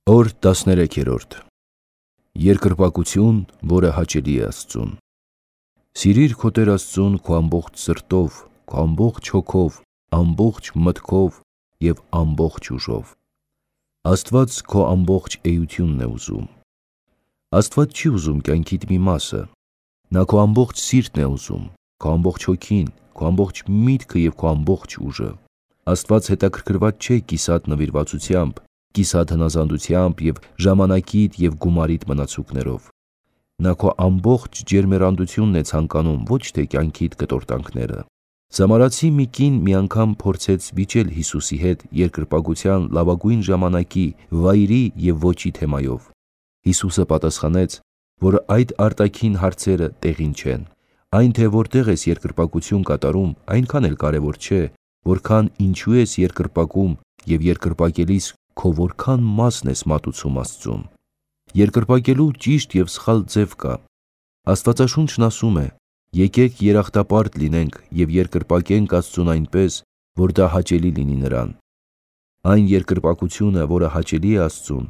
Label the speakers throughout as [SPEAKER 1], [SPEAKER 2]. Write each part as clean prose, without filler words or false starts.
[SPEAKER 1] Օր 13-րդ Երկրպագություն, որը հաճելի է Աստծուն։ Սիրիր քո Տեր Աստծուն քո ամբողջ սրտով, քո ամբողջ հոգով, ամբողջ մտքով և ամբողջ ուժով։ Աստված քո ամբողջ էությունն է ուզում։ Աստված չի ուզում կյանքիդ մի մասը, նա քո ամբողջ սիրտն է ուզում, քո ամբողջ հոգին, քո ամբողջ միտքը և քո ամբողջ ուժը։ Աստված հետաքրքրված չէ կիսատ նվիրվածությամբ, կիսատ հնազանդությամբ և ժամանակիդ և գումարիդ մնացուկներով։ Նա քո ամբողջ ջերմեռանդությունն է ցանկանում, ոչ թե կյանքիդ կտորտանքները։ Սամարացի մի կին մի անգամ փորձեց վիճել Հիսուսի հետ երկրպագության լավագույն ժամանակի, վայրի և ոճի թեմայով։ Հիսուսը պատասխանեց, որ այդ արտաքին հարցերը տեղին չեն։ Այն, թե որտեղ ես երկրպագություն կատարում, այնքան էլ կարևոր չէ, որքան ինչու ես երկրպագում և երկրպագելիս քո որքան մասն ես մատուցում Աստծուն։ Երկրպագելու ճիշտ և սխալ ձև կա։ Աստվածաշունչն ասում է. «Եկեք երախտապարտ լինենք և երկրպագենք Աստծուն այնպես, որ դա հաճելի լինի նրան»։ Այն երկրպագությունը, որը հաճելի է Աստծուն,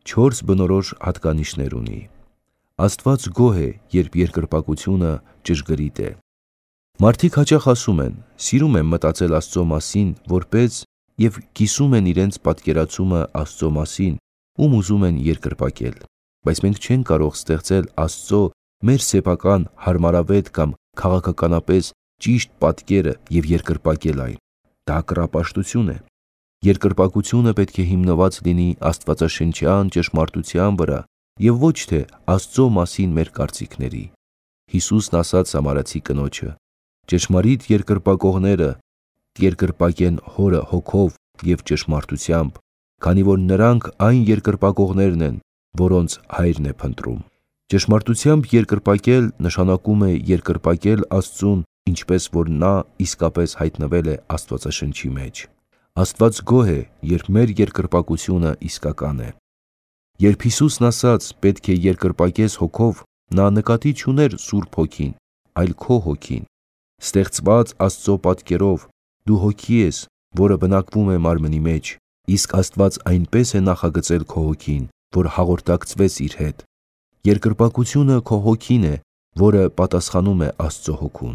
[SPEAKER 1] 4 բնորոշ հատկանիշներ ունի։ Աստված գոհ է, երբ երկրպագությունը ճշգրիտ է։ Մարդիկ հաճախ ասում են. «Սիրում եմ մտածել Աստծո մասին, որպես» և կիսում են իրենց պատկերացումը Աստծո մասին, ում ուզում են երկրպագել։ Բայց մենք չենք կարող ստեղծել Աստծո մեր սեփական հարմարավետ կամ քաղաքականապես ճիշտ պատկերը և երկրպագել այն։ Դա կռապաշտություն է։ Երկրպագությունը պետք է հիմնված լինի աստվածաշնչյան ճշմարտության վրա և ոչ թե Աստծո մասին մեր կարծիքների։ Հիսուսն ասաց սամարացի կնոջը. «Ճշմարիտ երկրպագողները կերկրպագեն Հորը հոգով և ճշմարտությամբ, քանի որ նրանք այն երկրպագողներն են, որոնց Հայրն է փնտրում»։ Ճշմարտությամբ երկրպագել նշանակում է երկրպագել Աստծուն, ինչպես որ նա իսկապես հայտնվել է Աստվածաշնչի մեջ։ Աստված գոհ է, երբ մեր երկրպագությունը իսկական է։ Երբ Հիսուսն ասաց. «Պետք է երկրպագես հոգով», նա նկատի չուներ Սուրբ Հոգին, այլ քո հոգին։ Ստեղծված Աստծո պատկերով դու հոգի ես, որը բնակվում է մարմնի մեջ, իսկ Աստված այնպես է նախագծել քո հոգին, որ հաղորդակցվես իր հետ։ Երկրպագությունը քո հոգին է, որը պատասխանում է Աստծո հոգուն։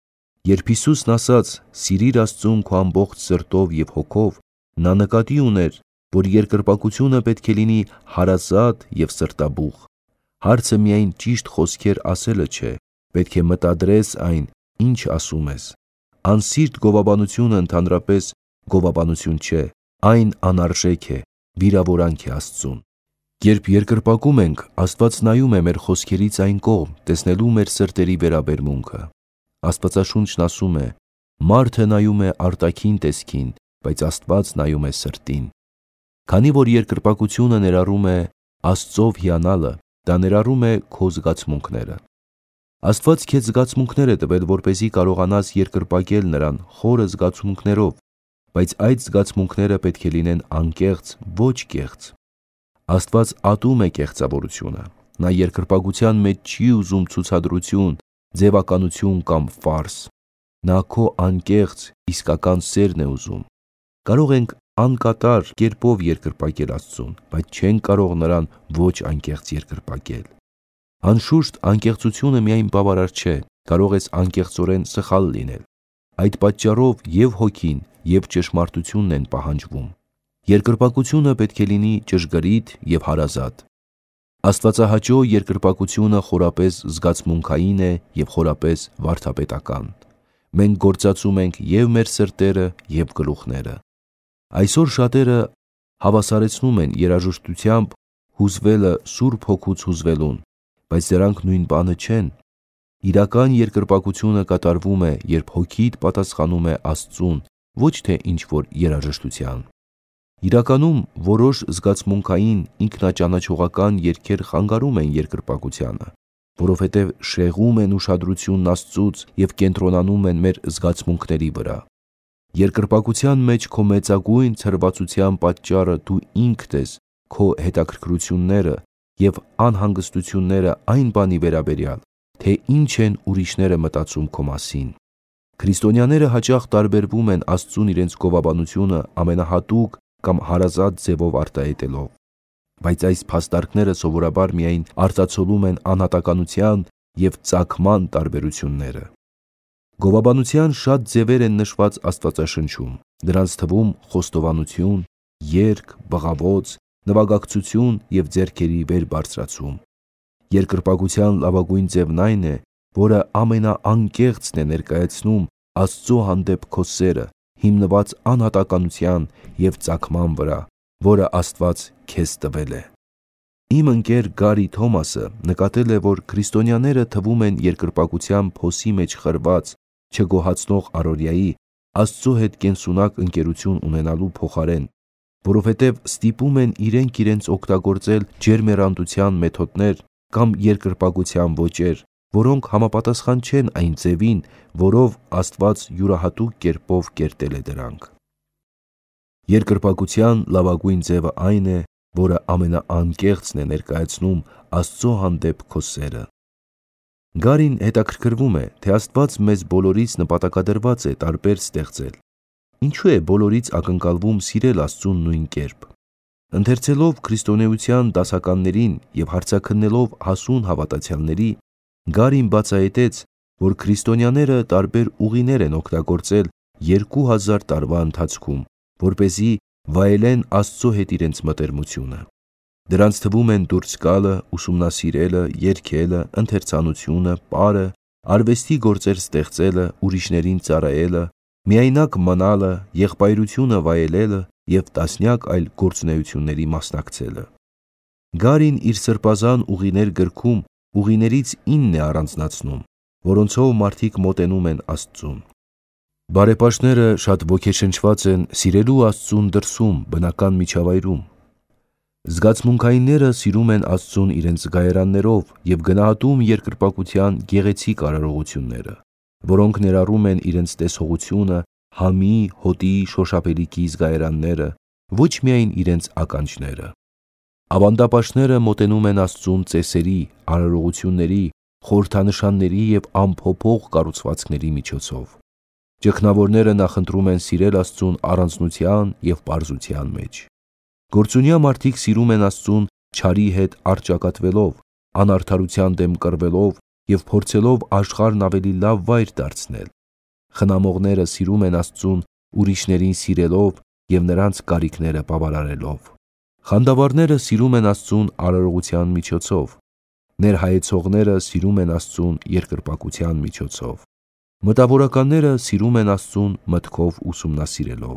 [SPEAKER 1] Երբ Հիսուսն ասաց. «Սիրիր Աստծուն քո ամբողջ սրտով և հոգով», նա նկատի ուներ, որ երկրպագությունը պետք է լինի հարազատ և սրտաբուխ։ Հարցը միայն ճիշտ խոսքեր ասելը չէ, պետք է մտադրես այն, ինչ ասում ես։ Անսիրտ գովաբանությունը ընդհանրապես գովաբանություն չէ, այն անարժեք է, վիրավորանք է Աստծուն։ Երբ երկրպագում ենք, Աստված նայում է մեր խոսքերից այն կողմ, տեսնելու մեր սրտերի վերաբերմունքը։ Աստվածաշունչն ասում է. «Մարդը նայում է արտաքին տեսքին, բայց Աստված նայում է սրտին»։ Քանի որ երկրպագությունը ներառում է Աստծով հիանալը, դա ներառում է քո զգացմունքները։ Աստված քեզ զգացմունքներ է տվել, որպեսզի կարողանաս երկրպագել Նրան խորը զգացմունքներով, բայց այդ զգացմունքները պետք է լինեն անկեղծ, ոչ կեղծ։ Աստված ատում է կեղծավորությունը։ Նա երկրպագության մեջ չի ուզում ցուցադրություն, ձևականություն կամ ֆարս։ Նա քո անկեղծ, իսկական սերն է ուզում։ Կարող ենք անկատար կերպով երկրպագել Աստծուն, բայց չենք կարող Նրան ոչ անկեղծ երկրպագել։ Անշուշտ, անկեղծությունը միայն բավարար չէ, կարող ես անկեղծորեն սխալ լինել։ Այդ պատճառով և հոգին, և ճշմարտությունն են պահանջվում։ Երկրպագությունը պետք է լինի ճշգրիտ և հարազատ։ Աստվածահաճո երկրպագությունը խորապես զգացմունքային է և խորապես վարդապետական։ Մենք գործածում ենք և մեր սրտերը, և գլուխները։ Այսօր շատերը հավասարեցնում են երաժշտությամբ հուզվելը Սուրբ Հոգուց հուզվելուն, բայց դրանք նույն բանը չեն։ Իրական երկրպագությունը կատարվում է, երբ հոգիդ պատասխանում է Աստծուն, ոչ թե ինչ-որ երաժշտության։ Իրականում որոշ զգացմունքային ինքնաճանաչողական երգեր խանգարում են երկրպագությանը, որովհետև շեղում են ուշադրությունն Աստծուց և կենտրոնանում են մեր զգացմունքների վրա։ Երկրպագության մեջ քո մեծագույն ցրվածության պատճառը դու ինքդ ես, քո հետաքրքրությունները և անհանգստությունները այն բանի վերաբերյալ, թե ինչ են ուրիշները մտածում քո մասին։ Քրիստոնյաները հաճախ տարբերվում են Աստծուն իրենց գովաբանությունը ամենահատուկ կամ հարազատ ձևով արտահայտելով։ բայց այս փաստարկները սովորաբար միայն արտացոլում են անհատականության և ծագման տարբերությունները։ Գովաբանության շատ ձևեր են նշված Աստվածաշնչում, դրանց թվում խոստովանություն, երգ, բղավոց, նվագակցություն և ձեռքերի վեր բարձրացում։ Երկրպագության լավագույն ձևն այն է, որը ամենաանկեղծն է ներկայացնում Աստծո հանդեպ քո սերը, հիմնված անհատականության և ծագման վրա, որը Աստված քեզ տվել է։ Իմ ընկեր Գարի Թոմասը նկատել է, որ քրիստոնյաները թվում են երկրպագության փոսի մեջ խրված, չգոհացնող առօրյայի, Աստծո հետ կենսունակ ընկերություն ունենալու փոխարեն, որովհետև ստիպում են իրենք օգտագործել ջերմեռանդության մեթոդներ կամ երկրպագության ոճեր, որոնք համապատասխան չեն այն ձևին, որով Աստված յուրահատուկ կերպով կերտել է դրանք։ Երկրպագության լավագույն ձևը այն է, որը ամենաանկեղծն է ներկայացնում Աստծո հանդեպ քո սերը։ Գարին հետաքրքրվում է, թե Աստված մեզ բոլորից նպատակադրված է տարբեր ստեղծել։ Ինչու է բոլորից ակնկալվում սիրել Աստծուն նույն կերպ։ Ընթերցելով քրիստոնեության դասականներին և հարցաքննելով հասուն հավատացյալների, Գարին բացահայտեց, որ քրիստոնյաները տարբեր ուղիներ են օգտագործել 2000 տարվա ընթացքում, որպեսզի վայելեն Աստծո հետ իրենց մտերմությունը։ Դրանց թվում են դուրս գալը, ուսումնասիրելը, երգելը, ընթերցանությունը, պարը, արվեստի գործեր ստեղծելը, ուրիշներին ծառայելը, միայնակ մնալը, եղբայրությունը վայելելը և տասնյակ այլ գործունեությունների մասնակցելը։ Գարին իր սրբազան ուղիներ գրքում ուղիներից 9 է առանձնացնում, որոնցով մարդիկ մոտենում են Աստծուն։ Բարեպաշտները շատ ոգեշնչված են սիրելու Աստծուն դրսում, բնական միջավայրում։ Զգացմունքայինները սիրում են Աստծուն իրենց զգայարաններով և գնահատում երկրպագության գեղեցիկ արարողությունները, որոնք ներառում են իրենց տեսողությունը, համի, հոտի, շոշափելիքի զգայարանները, ոչ միայն իրենց ականջները։ Ավանդապաշտները մոտենում են Աստծուն ծեսերի, արարողությունների, խորհրդանշանների և անփոփոխ կառուցվածքների միջոցով։ Ճգնավորները նախընտրում են սիրել Աստծուն առանձնության և պարզության մեջ։ Գործունյա մարդիկ սիրում են Աստծուն չարի հետ առճակատվելով, անարդարության դեմ կռվելով և փորձելով աշխարհն ավելի լավ վայր դարձնել։ Խնամողները սիրում են Աստծուն ուրիշներին սիրելով և նրանց կարիքները բավարարելով։ Խանդավառները սիրում են Աստծուն արարողության միջոցով։ Ներհայեցողները սիրում են Աստծուն երկրպագության միջոցով։ Մտավորականները սիրում են Աստծուն մտքով ուսումնասիրելով։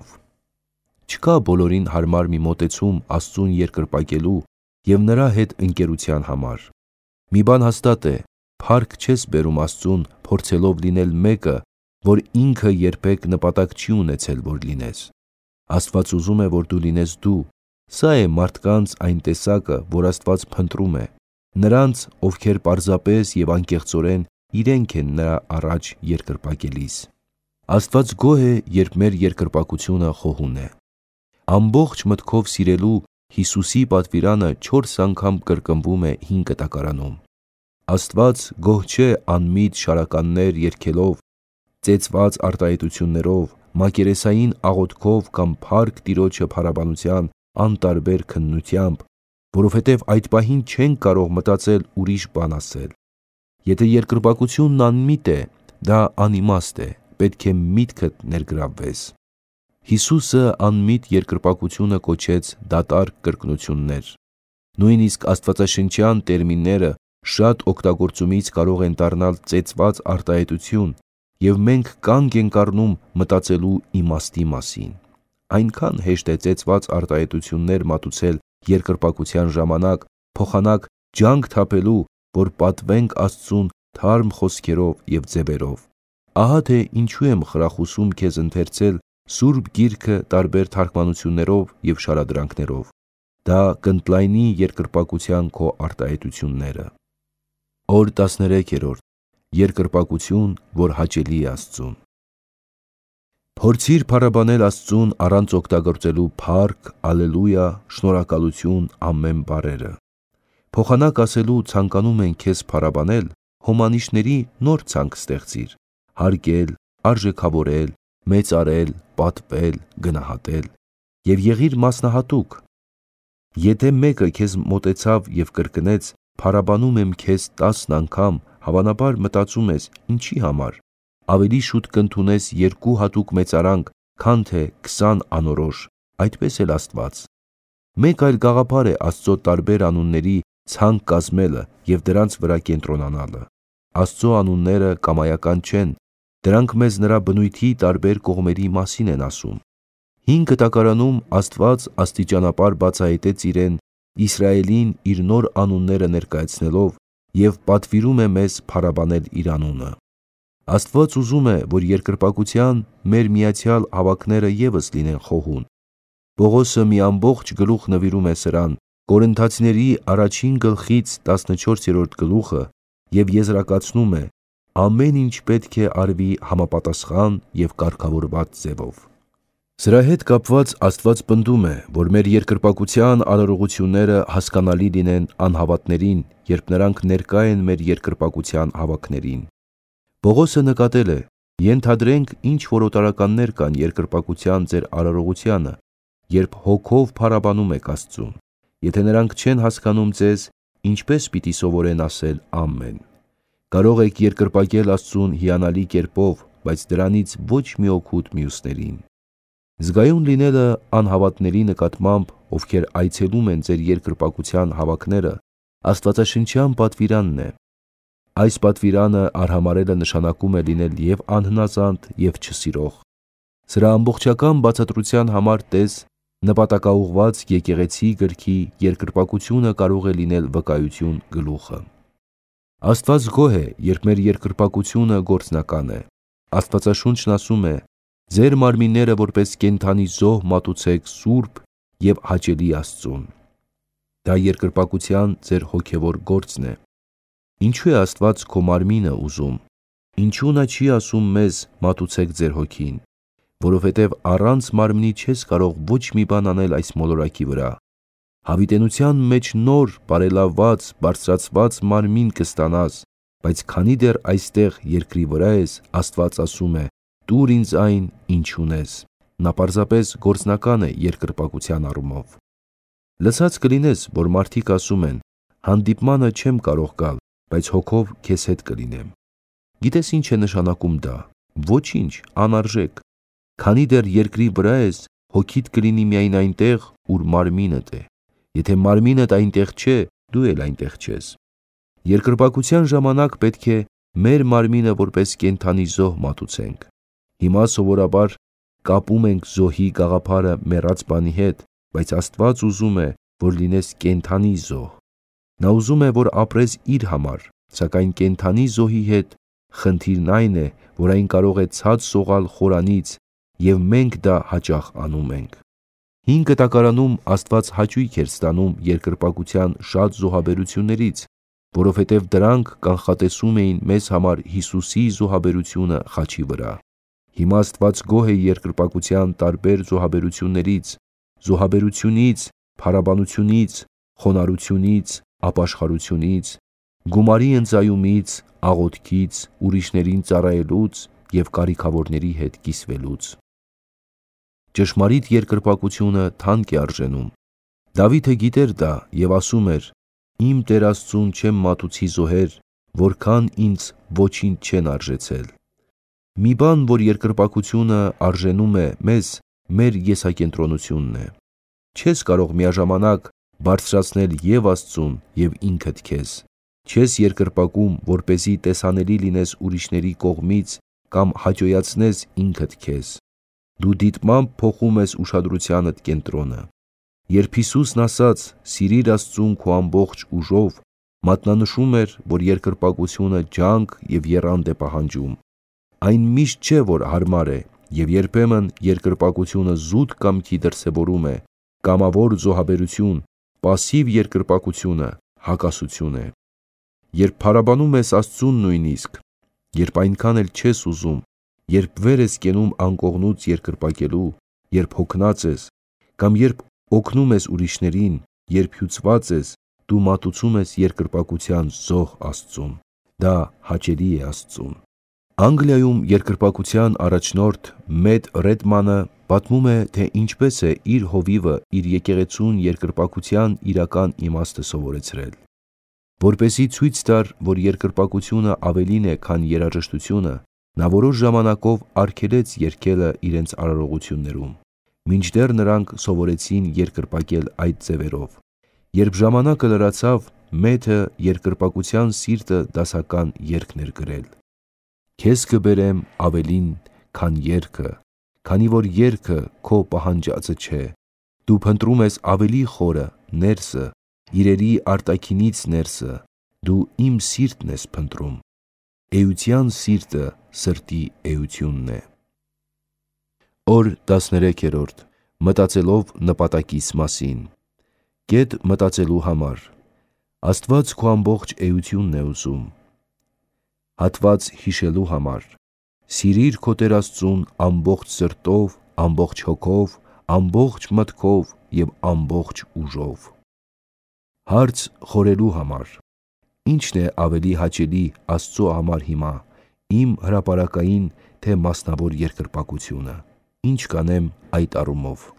[SPEAKER 1] Չկա բոլորին հարմար մի մոտեցում Աստծուն երկրպագելու և նրա հետ ընկերության համար։ Մի բան հաստատ է, փառք չես բերում Աստծուն փորձելով լինել մեկը, որ ինքը երբեք նպատակ չի ունեցել, որ լինես։ Աստված ուզում է, որ դու լինես դու։ Սա է մարդկանց այն տեսակը, որ Աստված փնտրում է, նրանց, ովքեր պարզապես և անկեղծորեն իրենք են նրա առաջ երկրպագելիս։ Աստված գոհ է, երբ մեր երկրպագությունը խոհուն է։ Ամբողջ մտքով սիրելու Հիսուսի պատվիրանը 4 անգամ կրկնվում է Հին Կտակարանում։ Աստված գոհ չէ անմիտ շարականներ երգելով, ծեծված արտահայտություններով, մակերեսային աղոթքով կամ փառք Տիրոջը փառաբանության անտարբեր քննությամբ, որովհետև այդ պահին չենք կարող մտածել ուրիշ բան ասել։ Եթե երկրպագությունն անմիտ է, դա անիմաստ է, պետք է միտքդ ներգրավվես։ Հիսուսը անմիտ երկրպագությունը կոչեց դատարկ կրկնություններ։ Նույնիսկ աստվածաշնչյան տերմինները շատ օգտագործումից կարող են դառնալ ծեծված արտահայտություն, և մենք կանգ ենք առնում մտածելու իմաստի մասին։ Այնքան հեշտ է ծեծված արտահայտություններ մատուցել երկրպագության ժամանակ, փոխանակ ջանք թափելու, որ պատվենք Աստծուն թարմ խոսքերով և ձևերով։ Ահա թե ինչու եմ խրախուսում քեզ ընթերցել Սուրբ Գիրքը տարբեր թարգմանություններով և շարադրանքներով։ Դա կընդլայնի երկրպագության քո արտահայտությունները։ Օր 13. Երկրպագություն, որ հաճելի է Աստծուն։ Փորձիր փառաբանել Աստծուն առանց օգտագործելու փառք, ալելույա, շնորհակալություն, ամեն բառերը։ Փոխանակ ասելու ցանկանում են քեզ փառաբանել, հոմանիշների նոր ցանկ ստեղծիր՝ հարգել, արժեքավորել, մեծարել, պատվել, գնահատել, և եղիր մասնահատուկ։ Եթե մեկը քեզ մոտեցավ եւ կրկնեց. «Փարաբանում եմ քեզ 10 անգամ», հավանաբար մտածում ես. ինչի համար։ Ավելի շուտ կընդունես 2 հատուկ մեծարանք, քան թե 20 անորոշ, այդպես էլ Աստված։ Մեկ այլ գաղափար է Աստծո տարբեր անունների ցանկ կազմելը եւ դրանց վրա կենտրոնանալը։ Աստծո անունները կամայական չեն, դրանք մեզ նրա բնույթի տարբեր կողմերի մասին են ասում։ Հին Կտակարանում Աստված աստիճանաբար բացահայտեց իրեն Իսրայելին իր նոր անունները ներկայացնելով եւ պատվիրում է մեզ փարաբանել իր անունը։ Աստված ուզում է, որ երկրպագության մեր միացյալ հավաքները եւս լինեն խոհուն։ Պողոսը մի ամբողջ գլուխ նվիրում է սրան, Կորինթացիների առաջին գլխից 14-րդ գլուխը, եւ եզրակացնում է. ամեն ինչ պետք է արվի համապատասխան եւ կարգավորված ձևով։ Սրա հետ կապված Աստված պնդում է, որ մեր երկրպագության արարողությունները հասկանալի լինեն անհավատներին, երբ նրանք ներկա են մեր երկրպագության հավաքներին։ Պողոսը նկատել է. ենթադրենք ինչ որ օտարականներ կան երկրպագության ձեր արարողությանը, երբ հոգով փարաբանում եք Աստծուն։ Եթե նրանք չեն հասկանում ձեզ, ինչպես պիտի սովորեն ասել ամեն։ Կարող եք երկրպագել Աստծուն հիանալի կերպով, բայց դրանից ոչ մի օգուտ մյուսներին։ Զգայուն լինելը անհավատների նկատմամբ, ովքեր այցելում են ձեր երկրպագության հավաքները, աստվածաշնչյան պատվիրանն է։ Այս պատվիրանը արհամարելը նշանակում է լինել եւ անհնազանդ եւ չսիրող։ Սրա ամբողջական բացատրության համար տես նպատակաուղված եկեղեցի գրքի երկրպագությունը կարող է լինել վկայություն գլուխը։ Աստված գոհ է, երբ մեր երկրպագությունը գործնական է։ Աստվածաշունչն ասում է. «Ձեր մարմինները որպես կենդանի զոհ մատուցեք սուրբ եւ հաճելի Աստծուն»։ Դա երկրպագության ձեր հոգևոր գործն է։ Ինչու է Աստված քո մարմինը ուզում։ Ինչու նա չի ասում մեզ մատուցեք ձեր հոգին, որովհետև առանց մարմնի չես կարող ոչ մի բան անել այս մոլորակի վրա։ Հավիտենության մեջ նոր, բարելավված, բարձրացված մարմին կստանաս, բայց քանի դեռ այստեղ երկրի վրա ես, Աստված ասում է. «Տուր ինձ այն, ինչ ունես»։ Նա պարզապես գործնական է երկրպագության առումով։ Լսած կլինես, որ մարդիկ ասում են. «Հանդիպմանը չեմ կարող գալ, բայց հոգով քեզ հետ կլինեմ»։ Գիտես ինչ է նշանակում դա։ Ոչինչ, անարժեք։ Քանի դեռ երկրի վրա ես, հոգիդ կլինի միայն այնտեղ, ուր մարմինդ է։ Եթե մարմինդ այնտեղ չէ, դու էլ այնտեղ չես։ Երկրպագության ժամանակ պետք է մեր մարմինը որպես կենդանի զոհ մատուցենք։ Հիմա սովորաբար կապում ենք զոհի գաղափարը մեռած բանի հետ, բայց Աստված ուզում է, որ լինես կենդանի զոհ։ Նա ուզում է, որ ապրես իր համար, սակայն կենդանի զոհի հետ խնդիրն այն է, որ այն կարող է ցած սողալ խորանից, եւ մենք դա հաճախ անում ենք։ Հին Կտակարանում Աստված հաճույք էր ստանում երկրպագության շատ զոհաբերություններից, որովհետև դրանք կանխատեսում էին մեզ համար Հիսուսի զոհաբերությունը խաչի վրա։ Հիմա Աստված գոհ է երկրպագության տարբեր զոհաբերությունից, փարաբանությունից, խոնարհությունից, ապաշխարությունից, գումարի ընծայումից, աղոթքից, ուրիշներին ծառայելուց եւ կարիքավորների հետ կիսվելուց։ Ճշմարիտ երկրպագությունը թանկ է արժենում։ Դավիթը գիտեր դա եւ ասում էր. «Իմ Տեր Աստծուն չեմ մատուցի զոհեր, որքան ինձ ոչինչ չեն արժեցել»։ Մի բան, որ երկրպագությունը արժենում է մեզ, մեր եսակենտրոնությունն է։ Չես կարող միաժամանակ բարձրացնել եւ Աստծուն եւ ինքդ քեզ։ Չես երկրպագում, որպեսզի տեսանելի լինես ուրիշների կողմից կամ հաճոյացնես ինքդ քեզ։ Դու դիտմամբ փոխում ես ուշադրությանդ կենտրոնը։ Երբ Հիսուսն ասաց. «Սիրիր Աստծուն քո ամբողջ ուժով», մատնանշում էր, որ երկրպագությունը ջանք եւ եռանդ է պահանջում։ Այն միշտ չէ, որ հարմար է, եւ երբեմն երկրպագությունը զուտ կամքի դրսևորում է, կամավոր զոհաբերություն, պասիվ երկրպագությունը հակասություն է։ Երբ փարաբանում ես Աստծուն նույնիսկ, երբ այնքան էլ չես ուզում, երբ վեր ես կենում անկողնուց երկրպագելու, երբ հոգնած ես, կամ երբ օգնում ես ուրիշներին, երբ հյուծված ես, դու մատուցում ես երկրպագության զոհ Աստծուն։ Դա հաճելի է Աստծուն։ Անգլիայում երկրպագության առաջնորդ Մեթ Ռեդմանը պատմում է, թե ինչպես է իր հովիվը իր եկեղեցուն երկրպագության իրական իմաստը սովորեցրել։ Որպեսզի ցույց տար, որ երկրպագությունը ավելին է, քան երաժշտությունը, նա որոշ ժամանակով արգելեց երգելը իրենց արարողություններում, մինչդեռ նրանք սովորեցին երկրպագել այդ ձևերով։ Երբ ժամանակը լրացավ, Մեթը երկրպագության սիրտը դասական երգներ գրել։ Քեզ կբերեմ ավելին, քան երգը, քանի որ երգը քո պահանջածը չէ, դու փնտրում ես ավելի խորը, ներսը, իրերի արտաքինից ներսը, դու իմ սիրտն ես փնտրում, էության սիրտը սրտի էությունն է։ Օր 13-րդ. Մտածելով նպատակիս մասին։ Կետ մտածելու համար։ Աստված քո ամբողջ էությունն է ուզում։ Հատված հիշելու համար։ Սիրիր քո Տեր Աստծուն ամբողջ սրտով, ամբողջ հոգով, ամբողջ մտքով և ամբողջ ուժով։ Հարց խորելու համար։ Ի՞նչն է ավելի հաճելի Աստծո համար հիմա, իմ հրապարակային թե մասնավոր երկրպագությունը։ Ինչ կանեմ այդ առումով։